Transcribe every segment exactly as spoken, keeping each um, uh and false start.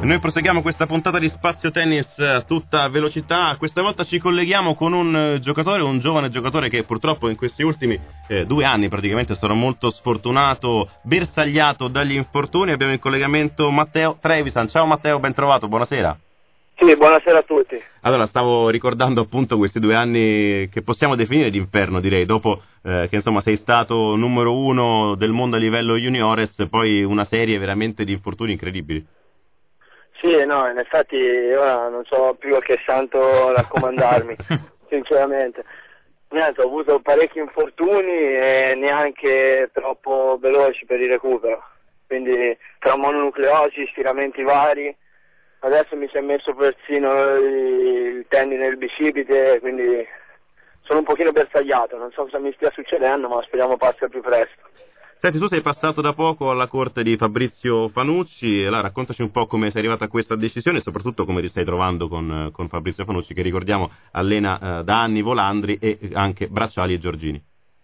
Noi proseguiamo questa puntata di Spazio Tennis a tutta velocità. Questa volta ci colleghiamo con un giocatore, un giovane giocatore che purtroppo in questi ultimi eh, due anni praticamente sarà molto sfortunato, bersagliato dagli infortuni. Abbiamo in collegamento Matteo Trevisan. Ciao Matteo, ben trovato, buonasera. Sì, buonasera a tutti. Allora, stavo ricordando appunto questi due anni che possiamo definire d'inferno, direi, dopo eh, che insomma sei stato numero uno del mondo a livello juniores, poi una serie veramente di infortuni incredibili. Sì, no, in effetti ora non so più a che santo raccomandarmi, sinceramente. Niente, ho avuto parecchi infortuni e neanche troppo veloci per il recupero, quindi tra mononucleosi, stiramenti vari. Adesso mi si è messo persino il tendine del bicipite, quindi sono un pochino bersagliato, non so cosa mi stia succedendo, ma speriamo passi al più presto. Senti, tu sei passato da poco alla corte di Fabrizio Fanucci, e allora raccontaci un po' come sei arrivato a questa decisione e soprattutto come ti stai trovando con, con Fabrizio Fanucci, che ricordiamo allena eh, da anni Volandri e anche Bracciali e Giorgini.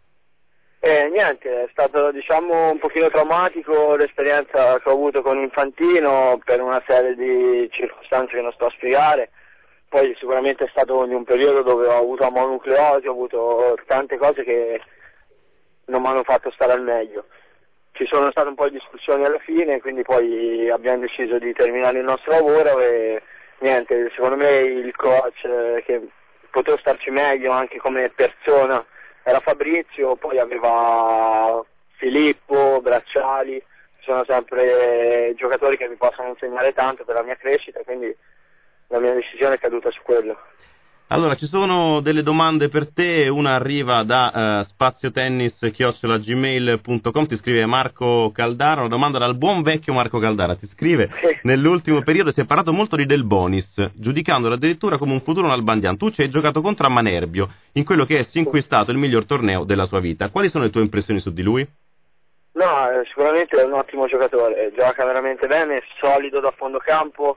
Eh, niente, è stato diciamo un pochino traumatico l'esperienza che ho avuto con Infantino per una serie di circostanze che non sto a spiegare. Poi sicuramente è stato in un periodo dove ho avuto mononucleosi, ho avuto tante cose che non mi hanno fatto stare al meglio. Ci sono state un po' di discussioni alla fine, quindi poi abbiamo deciso di terminare il nostro lavoro e niente, secondo me il coach eh, che poteva starci meglio anche come persona era Fabrizio, poi aveva Filippo, Bracciali, sono sempre giocatori che mi possono insegnare tanto per la mia crescita, quindi la mia decisione è caduta su quello. Allora, ci sono delle domande per te, una arriva da uh, spaziotennis chiocciola gmail punto com, ti scrive Marco Caldara, una domanda dal buon vecchio Marco Caldara, ti scrive: nell'ultimo periodo si è parlato molto di Del Bonis, giudicandolo addirittura come un futuro Nalbandian. Tu ci hai giocato contro a Manerbio, in quello che è sin qui stato il miglior torneo della sua vita. Quali sono le tue impressioni su di lui? No, sicuramente è un ottimo giocatore, gioca veramente bene, solido da fondo campo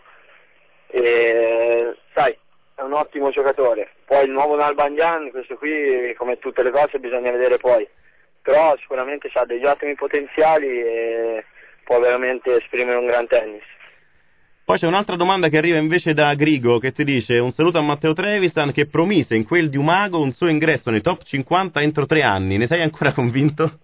e sai, è un ottimo giocatore. Poi il nuovo Nalbandian, questo qui, come tutte le cose bisogna vedere poi, però sicuramente ha degli ottimi potenziali e può veramente esprimere un gran tennis. Poi c'è un'altra domanda che arriva invece da Grigo, che ti dice: un saluto a Matteo Trevisan, che promise in quel di Umago un suo ingresso nei top cinquanta entro tre anni, ne sei ancora convinto?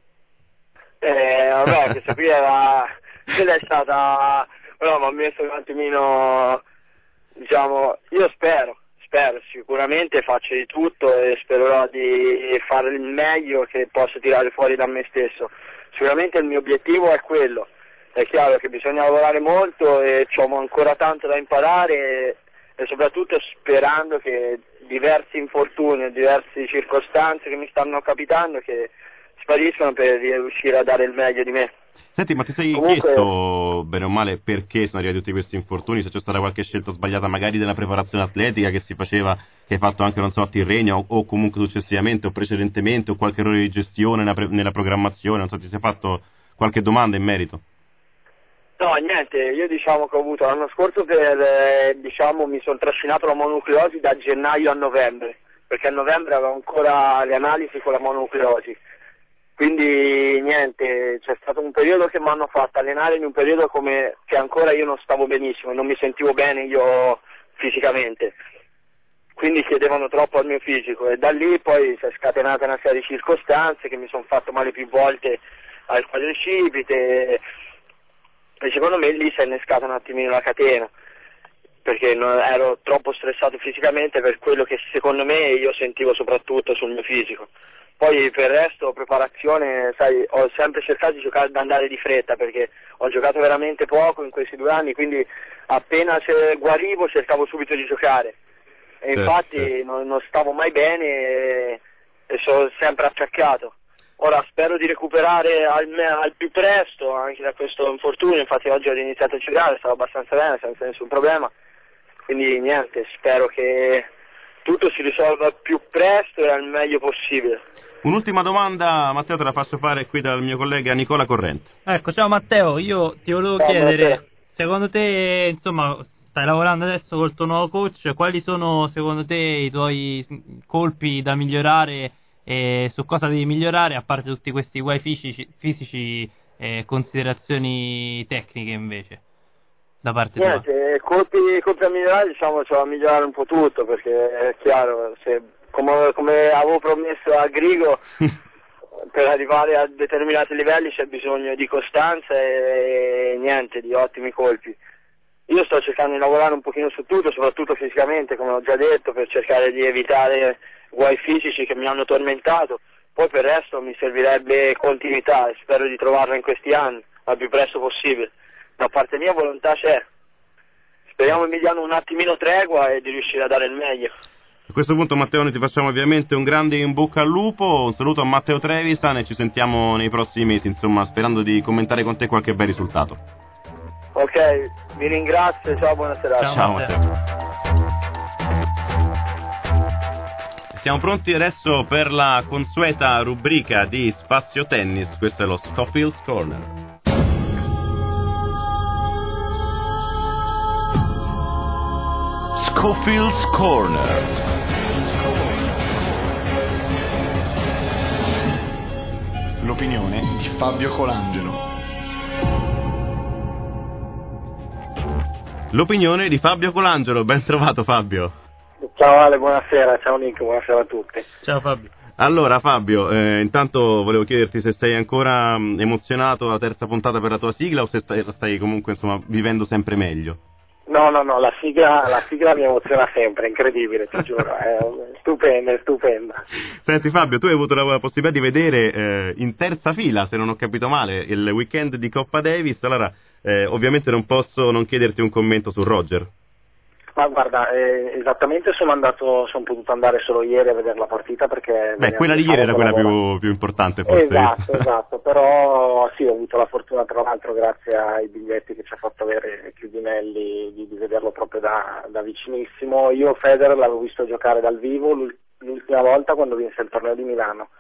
Eh, vabbè, questa qui era, quella è stata, però mi ha messo un attimino, diciamo, io spero, spero, sicuramente faccio di tutto e spererò di fare il meglio che posso tirare fuori da me stesso. Sicuramente il mio obiettivo è quello, è chiaro che bisogna lavorare molto e ho ancora tanto da imparare e, e soprattutto sperando che diversi infortuni e diverse circostanze che mi stanno capitando che spariscono per riuscire a dare il meglio di me. Senti, ma ti sei Comunque, chiesto, bene o male, perché sono arrivati tutti questi infortuni? Se c'è stata qualche scelta sbagliata magari della preparazione atletica che si faceva, che hai fatto anche, non so, a Tirrenia o, o comunque successivamente o precedentemente, o qualche errore di gestione nella, pre- nella programmazione, non so, ti sei fatto qualche domanda in merito? No, niente, io diciamo che ho avuto l'anno scorso per, eh, diciamo, mi sono trascinato la mononucleosi da gennaio a novembre, perché a novembre avevo ancora le analisi con la mononucleosi. Quindi niente, c'è stato un periodo che mi hanno fatto allenare in un periodo come che ancora io non stavo benissimo, non mi sentivo bene io fisicamente, quindi chiedevano troppo al mio fisico e da lì poi si è scatenata una serie di circostanze che mi sono fatto male più volte al quadricipite e secondo me lì si è innescata un attimino la catena, perché non, ero troppo stressato fisicamente per quello che secondo me io sentivo soprattutto sul mio fisico. Poi per il resto, preparazione, sai, ho sempre cercato di giocare, di andare di fretta, perché ho giocato veramente poco in questi due anni, quindi appena se guarivo cercavo subito di giocare. E certo, infatti certo. Non, non stavo mai bene e, e sono sempre acciaccato. Ora spero di recuperare al, al più presto anche da questo infortunio, infatti oggi ho iniziato a giocare, stavo abbastanza bene, senza nessun problema. Quindi niente, spero che tutto si risolva al più presto e al meglio possibile. Un'ultima domanda, Matteo, te la faccio fare qui dal mio collega Nicola Corrente. Ecco, ciao Matteo, io ti volevo Ciao, chiedere, Matteo. secondo te, insomma, stai lavorando adesso col tuo nuovo coach, quali sono secondo te i tuoi colpi da migliorare e su cosa devi migliorare, a parte tutti questi guai fisici, fisici e considerazioni tecniche invece? da parte Niente, tua? colpi, colpi a migliorare, diciamo, c'è da migliorare un po' tutto, perché è chiaro, se, come, come avevo promesso a Grigo, per arrivare a determinati livelli c'è bisogno di costanza e, e niente, di ottimi colpi. Io sto cercando di lavorare un pochino su tutto, soprattutto fisicamente, come ho già detto, per cercare di evitare guai fisici che mi hanno tormentato. Poi per il resto mi servirebbe continuità e spero di trovarla in questi anni, al più presto possibile. Da parte mia volontà c'è. Speriamo che mi diano un attimino tregua e di riuscire a dare il meglio. A questo punto, Matteo, noi ti facciamo ovviamente un grande in bocca al lupo, un saluto a Matteo Trevisan e ci sentiamo nei prossimi mesi, insomma, sperando di commentare con te qualche bel risultato. Ok, vi ringrazio, ciao, buona serata. Ciao, Ciao Matteo. Matteo. Siamo pronti adesso per la consueta rubrica di Spazio Tennis, questo è lo Schofield's Corner. Schofield's Corner. L'opinione di Fabio Colangelo. L'opinione di Fabio Colangelo, ben trovato Fabio. Ciao Ale, buonasera, ciao Nick, buonasera a tutti. Ciao Fabio. Allora Fabio, eh, intanto volevo chiederti se sei ancora mh, emozionato alla terza puntata per la tua sigla o se stai, stai comunque insomma vivendo sempre meglio. No, no, no, la sigla, la sigla mi emoziona sempre, è incredibile, ti giuro, è stupenda, è stupenda. Senti Fabio, tu hai avuto la possibilità di vedere eh, in terza fila, se non ho capito male, il weekend di Coppa Davis, allora eh, ovviamente non posso non chiederti un commento su Roger. Ma guarda, eh, esattamente sono andato, sono potuto andare solo ieri a vedere la partita perché... Beh, quella di ieri era quella più, più importante forse. Esatto, esatto, però sì, ho avuto la fortuna tra l'altro grazie ai biglietti che ci ha fatto avere Chiudinelli di, di vederlo proprio da, da vicinissimo. Io Federer l'avevo visto giocare dal vivo l'ultima volta quando vinse il torneo di Milano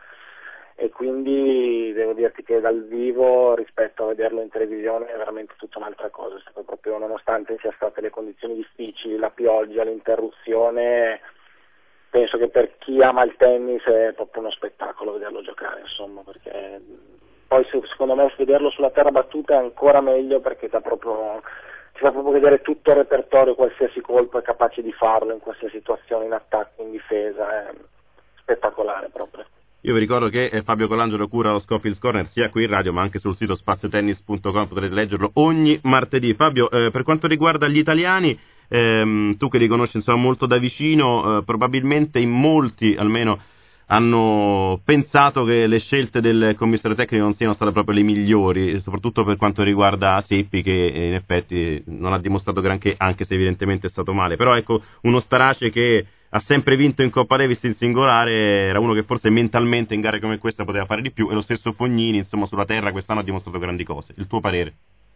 e quindi devo dirti che dal vivo rispetto a vederlo in televisione è veramente tutta un'altra cosa, è stato proprio, nonostante sia state le condizioni difficili, la pioggia, l'interruzione, penso che per chi ama il tennis è proprio uno spettacolo vederlo giocare, insomma, perché poi secondo me vederlo sulla terra battuta è ancora meglio perché dà proprio, ti fa proprio vedere tutto il repertorio, qualsiasi colpo è capace di farlo in qualsiasi situazione, in attacco, in difesa, è spettacolare proprio. Io vi ricordo che Fabio Colangelo cura lo Schofield's Corner sia qui in radio ma anche sul sito spazio tennis punto com, potrete leggerlo ogni martedì. Fabio, eh, per quanto riguarda gli italiani, ehm, tu che li conosci insomma molto da vicino, eh, probabilmente in molti almeno hanno pensato che le scelte del commissario tecnico non siano state proprio le migliori, soprattutto per quanto riguarda Seppi che in effetti non ha dimostrato granché, anche se evidentemente è stato male. Però ecco, uno Starace che ha sempre vinto in Coppa Davis in singolare, era uno che forse mentalmente in gare come questa poteva fare di più, e lo stesso Fognini, insomma, sulla terra quest'anno ha dimostrato grandi cose. Il tuo parere?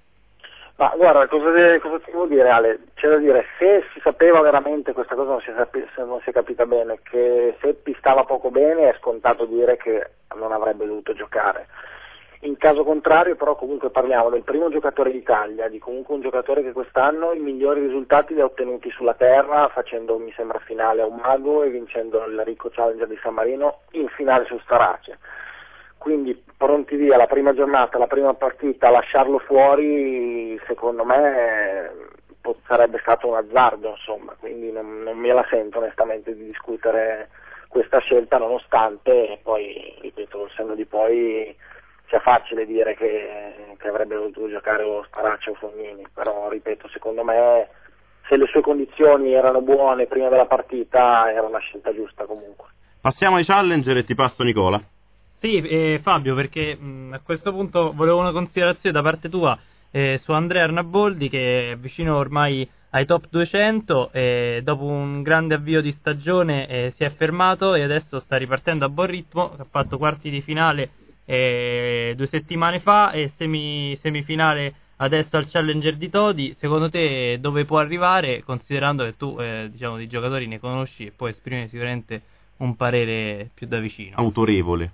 Ma guarda, cosa, de- cosa ti devo dire Ale? C'è da dire, se si sapeva veramente questa cosa, non si è, sapi- non si è capita bene, che Seppi stava poco bene, è scontato dire che non avrebbe dovuto giocare. In caso contrario però comunque parliamo del primo giocatore d'Italia, di comunque un giocatore che quest'anno i migliori risultati li ha ottenuti sulla terra, facendo mi sembra finale a Umago e vincendo il Rico Challenger di San Marino in finale su Starace. Quindi pronti via, la prima giornata, la prima partita, lasciarlo fuori secondo me sarebbe stato un azzardo, insomma, quindi non, non me la sento onestamente di discutere questa scelta, nonostante poi, ripeto, col senno di poi sia facile dire che, che avrebbe dovuto giocare o Starace o Fognini, però ripeto, secondo me se le sue condizioni erano buone prima della partita era una scelta giusta comunque. Passiamo ai challenger e ti passo Nicola. Sì, eh, Fabio, perché mh, a questo punto volevo una considerazione da parte tua eh, su Andrea Arnaboldi, che è vicino ormai ai top duecento, e dopo un grande avvio di stagione eh, si è fermato e adesso sta ripartendo a buon ritmo, ha fatto quarti di finale eh, due settimane fa e semi, semifinale adesso al Challenger di Todi. Secondo te dove può arrivare, considerando che tu eh, diciamo di giocatori ne conosci e puoi esprimere sicuramente un parere più da vicino? Autorevole.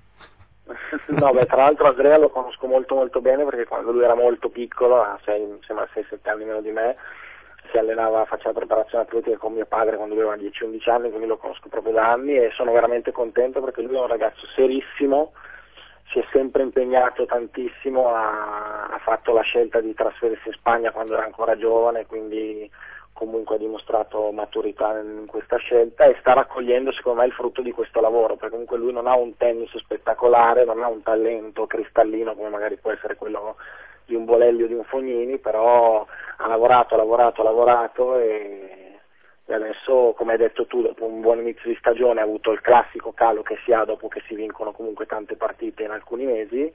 No, beh, tra l'altro Andrea lo conosco molto molto bene perché quando lui era molto piccolo, ha sei, sembra sei sette anni meno di me, si allenava, faceva preparazione atletica con mio padre quando aveva dieci undici anni, quindi lo conosco proprio da anni e sono veramente contento perché lui è un ragazzo serissimo, si è sempre impegnato tantissimo, ha, ha fatto la scelta di trasferirsi in Spagna quando era ancora giovane, quindi comunque ha dimostrato maturità in questa scelta e sta raccogliendo secondo me il frutto di questo lavoro, perché comunque lui non ha un tennis spettacolare, non ha un talento cristallino come magari può essere quello di un Bolelli o di un Fognini, però ha lavorato, ha lavorato, ha lavorato e, e adesso, come hai detto tu, dopo un buon inizio di stagione ha avuto il classico calo che si ha dopo che si vincono comunque tante partite in alcuni mesi,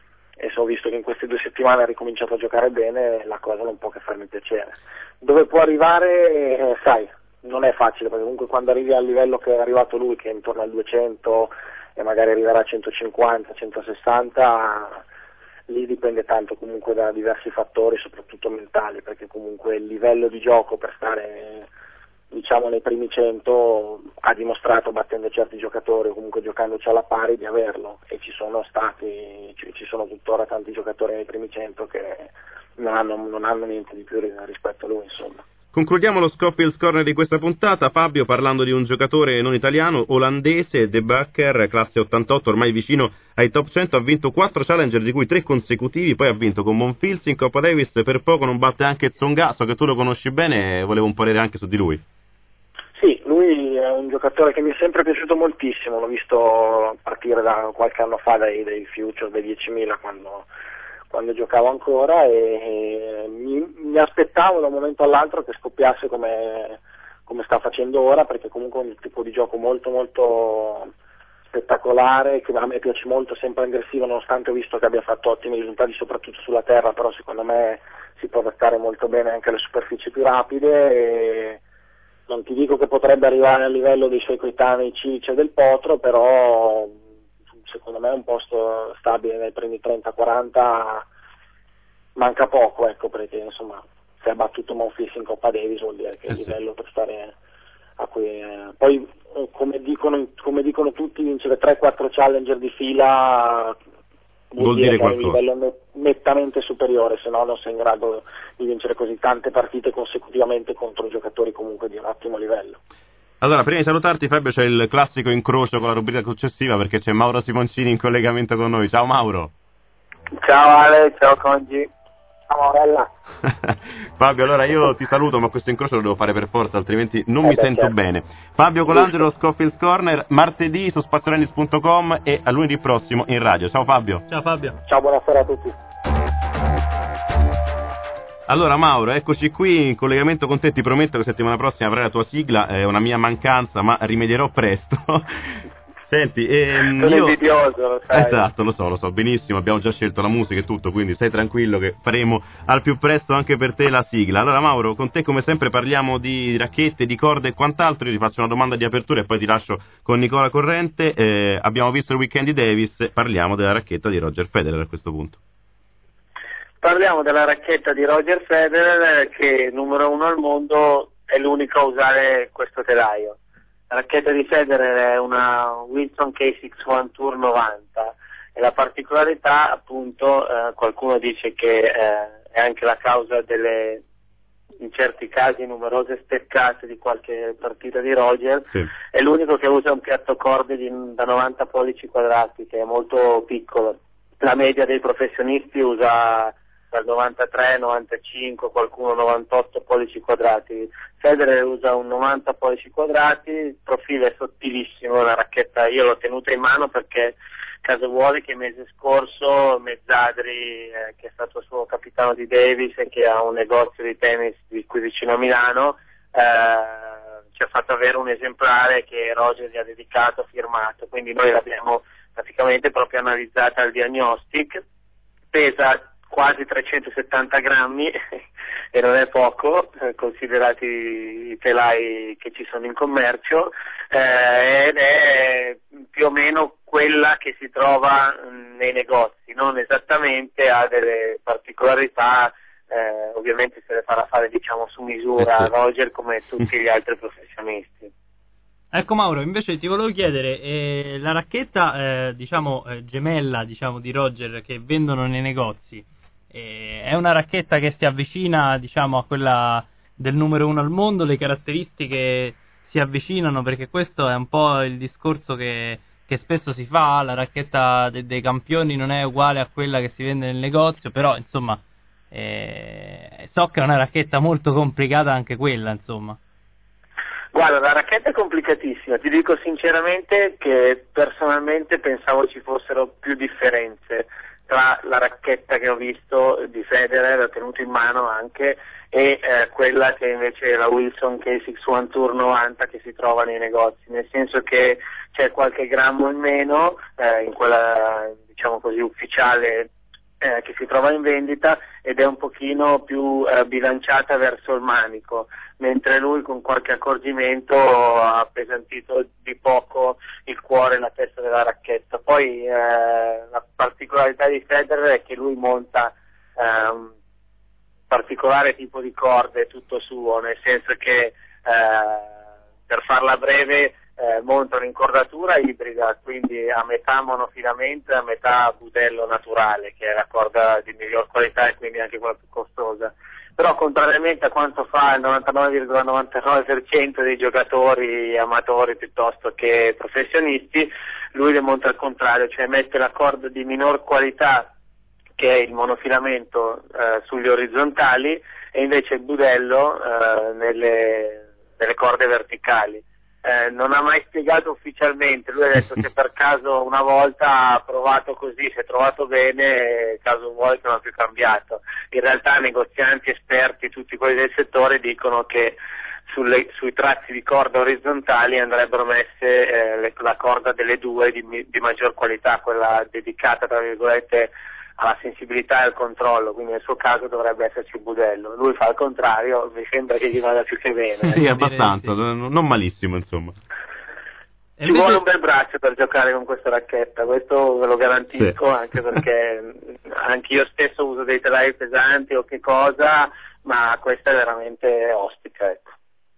e so, visto che in queste due settimane ha ricominciato a giocare bene, la cosa non può che farmi piacere. Dove può arrivare, eh, sai, non è facile, perché comunque quando arrivi al livello che è arrivato lui, che è intorno al duecento e magari arriverà a centocinquanta, centosessanta, lì dipende tanto comunque da diversi fattori, soprattutto mentali, perché comunque il livello di gioco per stare, diciamo, nei primi cento ha dimostrato, battendo certi giocatori o comunque giocandoci alla pari, di averlo, e ci sono stati, ci, ci sono tuttora tanti giocatori nei primi cento che non hanno, non hanno niente di più rispetto a lui, insomma. Concludiamo lo Schofield Corner di questa puntata, Fabio, parlando di un giocatore non italiano, olandese, De Backer, classe ottantotto, ormai vicino ai top cento, ha vinto quattro Challenger, di cui tre consecutivi, poi ha vinto con Monfils in Coppa Davis, per poco non batte anche Tsonga, so che tu lo conosci bene, volevo un parere anche su di lui. Sì, lui è un giocatore che mi è sempre piaciuto moltissimo, l'ho visto partire da qualche anno fa dai, dai Future, dai diecimila, quando, quando giocavo ancora, e, e mi, mi aspettavo da un momento all'altro che scoppiasse come, come sta facendo ora, perché comunque è un tipo di gioco molto molto spettacolare, che a me piace molto, sempre aggressivo, nonostante ho visto che abbia fatto ottimi risultati soprattutto sulla terra, però secondo me si può adattare molto bene anche alle superfici più rapide, e non ti dico che potrebbe arrivare a livello dei suoi coetanei Cilic e Del Potro, però secondo me un posto stabile nei primi trenta quaranta manca poco, ecco, perché insomma se ha battuto Monfils in Coppa Davis vuol dire che eh il sì. livello per stare a cui eh, poi come dicono, come dicono tutti, vincere tre quattro Challenger di fila vuol, vuol dire, dire che qualcosa. è un livello net, nettamente superiore, se no non sei in grado di vincere così tante partite consecutivamente contro giocatori comunque di un ottimo livello. Allora, prima di salutarti, Fabio, c'è il classico incrocio con la rubrica successiva, perché c'è Mauro Simoncini in collegamento con noi. Ciao Mauro. Ciao Ale, ciao Congi. Ciao Maurella. Fabio, allora io ti saluto, ma questo incrocio lo devo fare per forza, altrimenti non eh mi beh, sento certo. bene. Fabio Colangelo, Schofield Corner, martedì su spaziotennis punto com e a lunedì prossimo in radio. Ciao Fabio. Ciao Fabio. Ciao, buonasera a tutti. Allora Mauro, eccoci qui in collegamento con te, ti prometto che settimana prossima avrai la tua sigla, è una mia mancanza, ma rimedierò presto. Senti, ehm, sono io... invidioso, lo sai. Esatto, lo so, lo so, benissimo, abbiamo già scelto la musica e tutto, quindi stai tranquillo che faremo al più presto anche per te la sigla. Allora Mauro, con te come sempre parliamo di racchette, di corde e quant'altro, io ti faccio una domanda di apertura e poi ti lascio con Nicola Corrente. Eh, abbiamo visto il weekend di Davis, parliamo della racchetta di Roger Federer a questo punto. Parliamo della racchetta di Roger Federer, che numero uno al mondo, è l'unico a usare questo telaio. La racchetta di Federer è una Wilson K sei uno Tour novanta e la particolarità, appunto, eh, qualcuno dice che eh, è anche la causa delle, in certi casi, numerose steccate di qualche partita di Roger, sì. È l'unico che usa un piatto corde di, da novanta pollici quadrati, che è molto piccolo. La media dei professionisti usa dal novantatré, novantacinque, qualcuno novantotto pollici quadrati. Federer usa un novanta pollici quadrati, il profilo è sottilissimo, la racchetta io l'ho tenuta in mano perché caso vuole che il mese scorso Mezzadri, eh, che è stato suo capitano di Davis e che ha un negozio di tennis di qui vicino a Milano, eh, ci ha fatto avere un esemplare che Roger gli ha dedicato, firmato, quindi noi l'abbiamo praticamente proprio analizzata al diagnostic. Pesa quasi trecentosettanta grammi e non è poco, eh, considerati i telai che ci sono in commercio, eh, ed è più o meno quella che si trova mh, nei negozi, non esattamente, ha delle particolarità, eh, ovviamente se le farà fare, diciamo, su misura a Roger come tutti gli altri professionisti. Ecco Mauro, invece ti volevo chiedere, eh, la racchetta eh, diciamo eh, gemella diciamo di Roger che vendono nei negozi, eh, è una racchetta che si avvicina diciamo a quella del numero uno al mondo, le caratteristiche si avvicinano, perché questo è un po' il discorso che, che spesso si fa, la racchetta de- dei campioni non è uguale a quella che si vende nel negozio, però insomma eh, so che è una racchetta molto complicata anche quella, insomma. Guarda, la racchetta è complicatissima, ti dico sinceramente che personalmente pensavo ci fossero più differenze tra la racchetta che ho visto di Federer, ho tenuto in mano anche, e eh, quella che invece è la Wilson K sei uno Tour novanta che si trova nei negozi, nel senso che c'è qualche grammo in meno eh, in quella, diciamo così, ufficiale eh, che si trova in vendita, ed è un pochino più eh, bilanciata verso il manico, mentre lui con qualche accorgimento ha appesantito di poco il cuore e la testa della racchetta. Poi eh, la particolarità di Federer è che lui monta eh, un particolare tipo di corde tutto suo, nel senso che eh, per farla breve eh, monta un'incordatura ibrida, quindi a metà monofilamento e a metà budello naturale, che è la corda di miglior qualità e quindi anche quella più costosa. Però contrariamente a quanto fa il novantanove virgola novantanove per cento dei giocatori amatori piuttosto che professionisti, lui le monta al contrario, cioè mette la corda di minor qualità, che è il monofilamento, eh, sugli orizzontali, e invece il budello eh, nelle, nelle corde verticali. Eh, non ha mai spiegato ufficialmente, lui ha detto che per caso una volta ha provato così, si è trovato bene, caso vuole che non ha più cambiato. In realtà negozianti esperti, tutti quelli del settore, dicono che sulle, sui tratti di corda orizzontali andrebbero messe eh, le, la corda delle due di, di maggior qualità, quella dedicata tra virgolette alla sensibilità e al controllo, quindi nel suo caso dovrebbe esserci il budello. Lui fa il contrario, mi sembra che gli vada più che bene. Sì, abbastanza, sì. Non malissimo, insomma. Ci invece... vuole un bel braccio per giocare con questa racchetta, questo ve lo garantisco, sì. Anche perché anche io stesso uso dei telai pesanti o che cosa, ma questa è veramente ostica, ecco.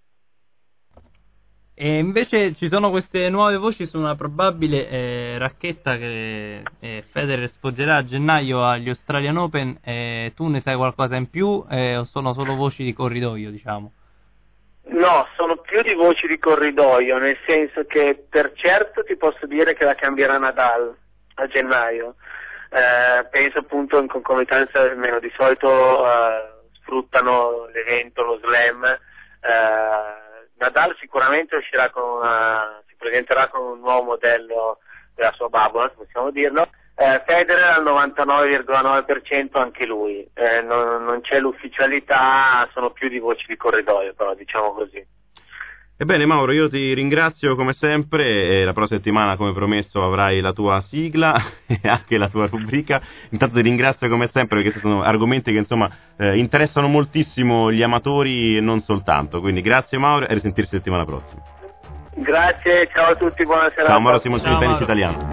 E invece ci sono queste nuove voci su una probabile eh, racchetta che eh, Federer sfoggerà a gennaio agli Australian Open. Eh, tu ne sai qualcosa in più eh, o sono solo voci di corridoio, diciamo? No, sono più di voci di corridoio, nel senso che per certo ti posso dire che la cambierà Nadal a gennaio. Eh, penso appunto in concomitanza, almeno di solito eh, sfruttano l'evento, lo slam. Eh, Nadal sicuramente uscirà con una, si presenterà con un nuovo modello della sua bambola, possiamo dirlo. Eh, Federer al novantanove virgola nove per cento anche lui, eh, non, non c'è l'ufficialità, sono più di voci di corridoio, però diciamo così. Ebbene Mauro, io ti ringrazio come sempre, e la prossima settimana come promesso avrai la tua sigla e anche la tua rubrica. Intanto ti ringrazio come sempre perché sono argomenti che insomma eh, interessano moltissimo gli amatori e non soltanto, quindi grazie Mauro e risentirci settimana prossima. Grazie, ciao a tutti, buonasera. Ciao Mauro Simoncini, tennis italiano.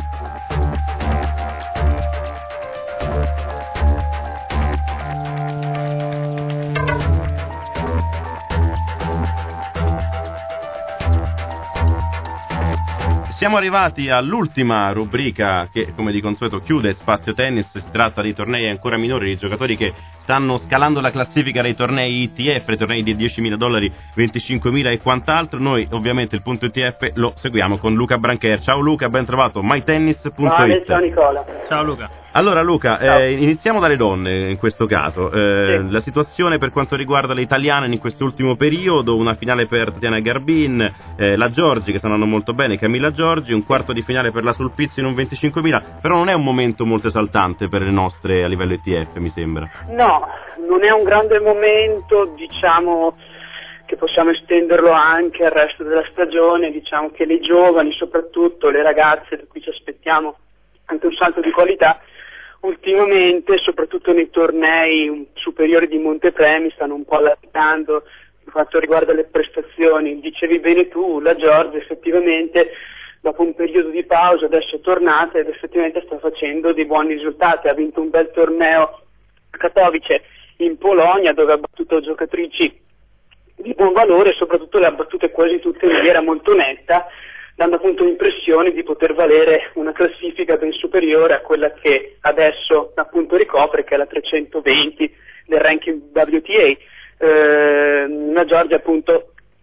Siamo arrivati all'ultima rubrica che, come di consueto, chiude Spazio Tennis. Si tratta di tornei ancora minori, di giocatori che stanno scalando la classifica dei tornei I T F, dei tornei di diecimila dollari, venticinquemila e quant'altro. Noi ovviamente il punto I T F lo seguiamo con Luca Brancher. Ciao Luca, ben trovato, my tennis punto it. Ciao Nicola. Ciao Luca. Allora Luca, eh, iniziamo dalle donne in questo caso. Eh, sì. La situazione per quanto riguarda le italiane in quest'ultimo periodo, una finale per Tatiana Garbin, eh, la Giorgi che stanno andando molto bene, Camilla Giorgi, un quarto di finale per la Sulpizi in un venticinquemila, però non è un momento molto esaltante per le nostre a livello I T F, mi sembra. No, non è un grande momento, diciamo che possiamo estenderlo anche al resto della stagione, diciamo che le giovani, soprattutto le ragazze da cui ci aspettiamo anche un salto di qualità, ultimamente, soprattutto nei tornei superiori di montepremi, stanno un po' allattando per quanto riguarda le prestazioni. Dicevi bene tu, la Giorgia effettivamente dopo un periodo di pausa adesso è tornata ed effettivamente sta facendo dei buoni risultati, ha vinto un bel torneo a Katowice in Polonia dove ha battuto giocatrici di buon valore e soprattutto le ha battute quasi tutte in maniera molto netta, dando appunto l'impressione di poter valere una classifica ben superiore a quella che adesso appunto ricopre, che è la trecentoventi del ranking W T A. Eh, una Giorgia appunto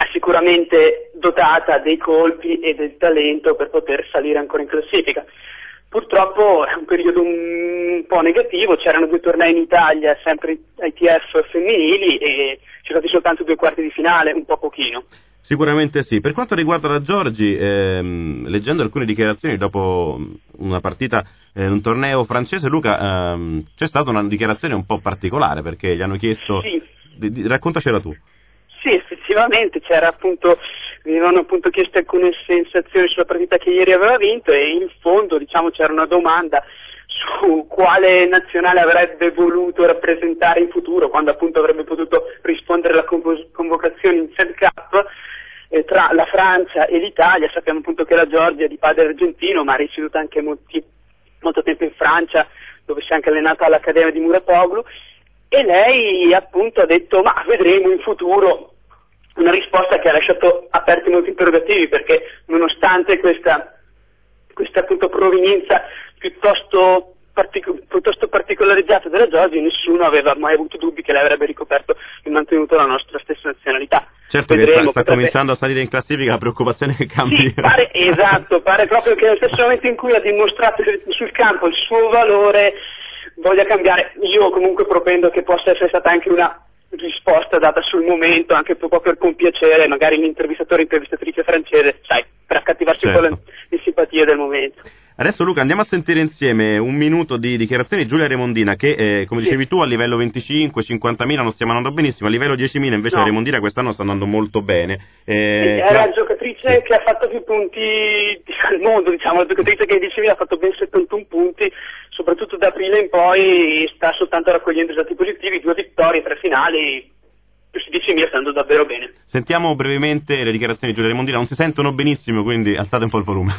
è sicuramente dotata dei colpi e del talento per poter salire ancora in classifica. Purtroppo è un periodo un po' negativo, c'erano due tornei in Italia, sempre I T F femminili, e ci sono stati soltanto due quarti di finale, un po' pochino. Sicuramente sì. Per quanto riguarda la Giorgi, ehm, leggendo alcune dichiarazioni dopo una partita in eh, un torneo francese, Luca, ehm, c'è stata una dichiarazione un po' particolare, perché gli hanno chiesto... Sì. Di, di, raccontacela tu. Sì, effettivamente c'era appunto, mi avevano appunto chiesto alcune sensazioni sulla partita che ieri aveva vinto, e in fondo, diciamo, c'era una domanda su quale nazionale avrebbe voluto rappresentare in futuro, quando appunto avrebbe potuto rispondere alla convo- convocazione in Fed Cup eh, tra la Francia e l'Italia. Sappiamo appunto che la Giorgia è di padre argentino, ma ha risieduto anche molti, molto tempo in Francia, dove si è anche allenata all'Accademia di Muratoglu, e lei appunto ha detto ma vedremo in futuro. Una risposta che ha lasciato aperti molti interrogativi, perché nonostante questa, questa appunto provenienza piuttosto, partic- piuttosto particolarizzata della Giorgia, nessuno aveva mai avuto dubbi che lei avrebbe ricoperto e mantenuto la nostra stessa nazionalità. Certo, Vedremo, che sta, sta potrebbe... cominciando a salire in classifica, la preoccupazione che cambi. Sì, pare, esatto, pare proprio che nel stesso momento in cui ha dimostrato sul campo il suo valore voglia cambiare. Io comunque propendo che possa essere stata anche una risposta data sul momento, anche un po' per compiacere magari l'intervistatore, intervistatrice francese, sai, per accattivarsi certo. un po' le, le simpatie del momento. Adesso Luca andiamo a sentire insieme un minuto di dichiarazioni di Giulia Remondina che, eh, come dicevi sì. tu, a livello venticinque cinquantamila non stiamo andando benissimo, a livello diecimila invece no. la Remondina quest'anno sta andando molto bene. Eh, è la giocatrice sì. che ha fatto più punti al mondo, diciamo, la giocatrice che ai diecimila ha fatto ben settantuno punti, soprattutto da aprile in poi sta soltanto raccogliendo risultati positivi, due vittorie, tre finali, questi diecimila stanno davvero bene. Sentiamo brevemente le dichiarazioni di Giulia Remondina, non si sentono benissimo, quindi alzate un po' il volume.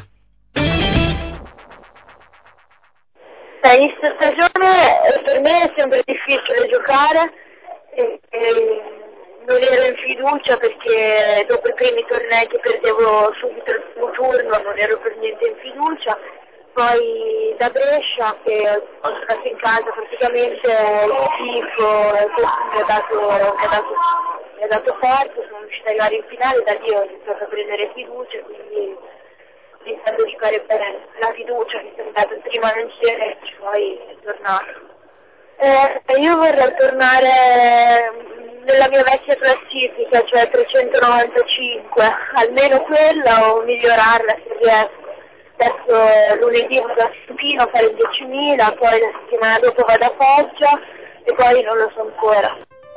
Inizio stagione per me è sempre difficile giocare, e, e non ero in fiducia perché dopo i primi tornei che perdevo subito il primo turno non ero per niente in fiducia. Poi da Brescia, che ho giocato in casa praticamente, il tifo mi ha dato, mi ha dato, mi ha dato forza, sono riuscita a arrivare in finale, da lì ho iniziato a prendere fiducia, quindi iniziando a giocare bene. La fiducia che è stata prima non c'era e poi è tornata. Eh, io vorrei tornare nella mia vecchia classifica, cioè trecentonovantacinque, almeno quella, o migliorarla se riesco. Adesso lunedì vado a Supino a fare il diecimila, poi la settimana dopo vado a Foggia e poi non lo so ancora.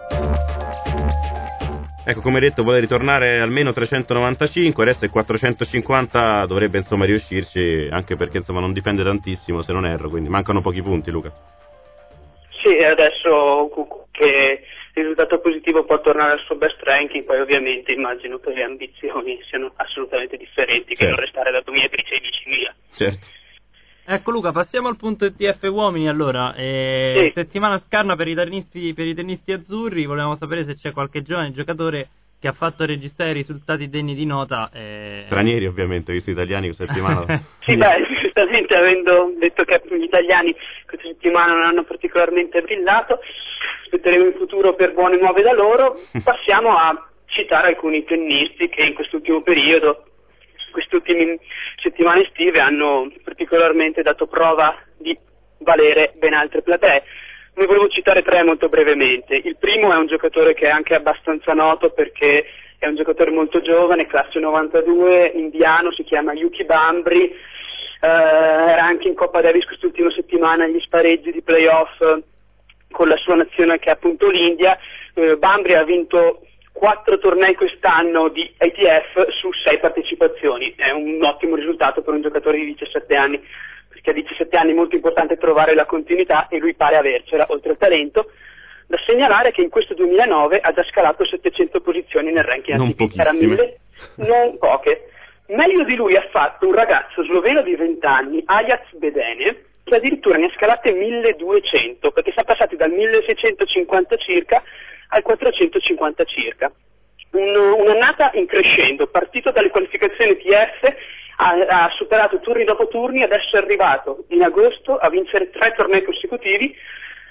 Ecco, come detto, vuole ritornare almeno trecentonovantacinque, adesso il quattrocentocinquanta dovrebbe insomma riuscirci, anche perché insomma non dipende tantissimo se non erro, quindi mancano pochi punti, Luca. Sì, adesso che il risultato positivo può tornare al suo best ranking, poi ovviamente immagino che le ambizioni siano assolutamente differenti, certo. che non restare da duemilatredici ai diecimila. Certo. Ecco Luca, passiamo al punto T F uomini allora. Eh, sì. Settimana scarna per i tennisti, per i tennisti azzurri, volevamo sapere se c'è qualche giovane giocatore che ha fatto registrare risultati degni di nota. Eh... Stranieri ovviamente, visto gli italiani questa settimana. Sì, beh, giustamente avendo detto che gli italiani questa settimana non hanno particolarmente brillato, aspetteremo in futuro per buone nuove da loro. Passiamo a citare alcuni tennisti che in quest'ultimo periodo, queste ultime settimane estive, hanno particolarmente dato prova di valere ben altre platee. Ne volevo citare tre molto brevemente. Il primo è un giocatore che è anche abbastanza noto perché è un giocatore molto giovane, classe novantadue, indiano, si chiama Yuki Bambri, eh, era anche in Coppa Davis quest'ultima settimana agli spareggi di playoff con la sua nazione che è appunto l'India. Eh, Bambri ha vinto quattro tornei quest'anno di I T F su sei partecipazioni, è un ottimo risultato per un giocatore di diciassette anni, perché a diciassette anni è molto importante trovare la continuità e lui pare avercela, oltre al talento. Da segnalare che in questo duemilanove ha già scalato settecento posizioni nel ranking non A T P, era mille, non poche. Meglio di lui ha fatto un ragazzo sloveno di venti anni, Ajax Bedene, che addirittura ne ha scalate milleduecento, perché siamo passati dal milleseicentocinquanta circa al quattrocentocinquanta circa. Un, un'annata in crescendo, partito dalle qualificazioni T F, ha, ha superato turni dopo turni, adesso è arrivato in agosto a vincere tre tornei consecutivi,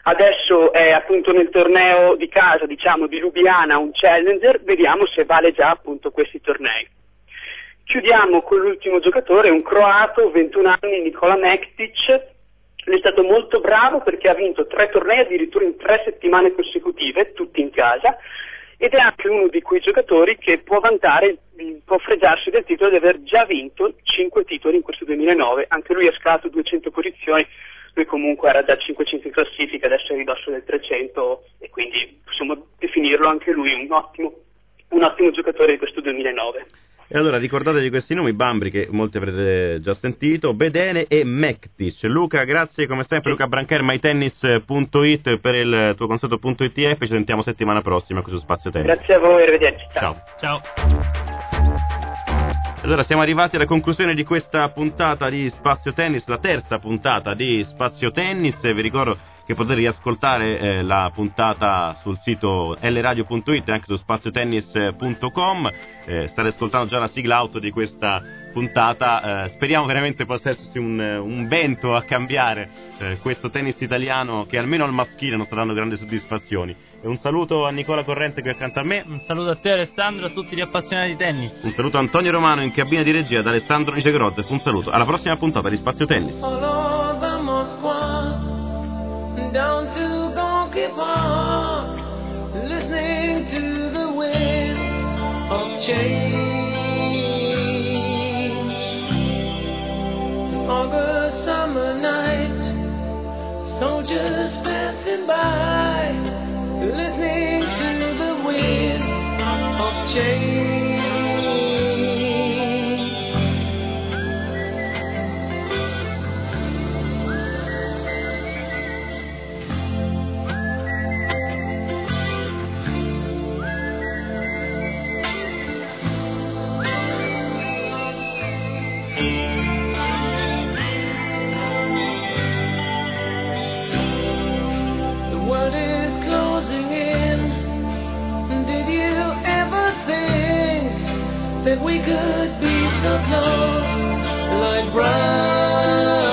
adesso è appunto nel torneo di casa, diciamo di Lubiana, un challenger, vediamo se vale già appunto questi tornei. Chiudiamo con l'ultimo giocatore, un croato, ventuno anni, Nikola Mektic. Lui è stato molto bravo perché ha vinto tre tornei addirittura in tre settimane consecutive, tutti in casa, ed è anche uno di quei giocatori che può vantare, può fregiarsi del titolo di aver già vinto cinque titoli in questo duemilanove. Anche lui ha scalato duecento posizioni, lui comunque era da cinquecento in classifica, adesso è a ridosso del trecento e quindi possiamo definirlo anche lui un ottimo, un ottimo giocatore di questo duemilanove. E allora ricordatevi questi nomi, Bambri, che molti avrete già sentito, Bedene e Mektic. Luca, grazie come sempre, Luca Brancher, mytennis punto it per il tuo consueto punto I T F, ci sentiamo settimana prossima qui su Spazio Tennis. Grazie a voi, arrivederci. Ciao. Ciao. Allora siamo arrivati alla conclusione di questa puntata di Spazio Tennis, la terza puntata di Spazio Tennis. Vi ricordo che potete riascoltare eh, la puntata sul sito l radio punto it e anche su spazio tennis punto com. Eh, state ascoltando già la sigla auto di questa puntata, eh, speriamo veramente possa esserci un, un vento a cambiare eh, questo tennis italiano che almeno al maschile non sta dando grandi soddisfazioni. E un saluto a Nicola Corrente qui accanto a me. Un saluto a te Alessandro, a tutti gli appassionati di tennis. Un saluto a Antonio Romano in cabina di regia, da Alessandro Nicegrozef. Un saluto, alla prossima puntata di Spazio Tennis. Down to Gonky Park, listening to the wind of change. An August summer night, soldiers passing by, listening to the wind of change. That we could be so close, like brown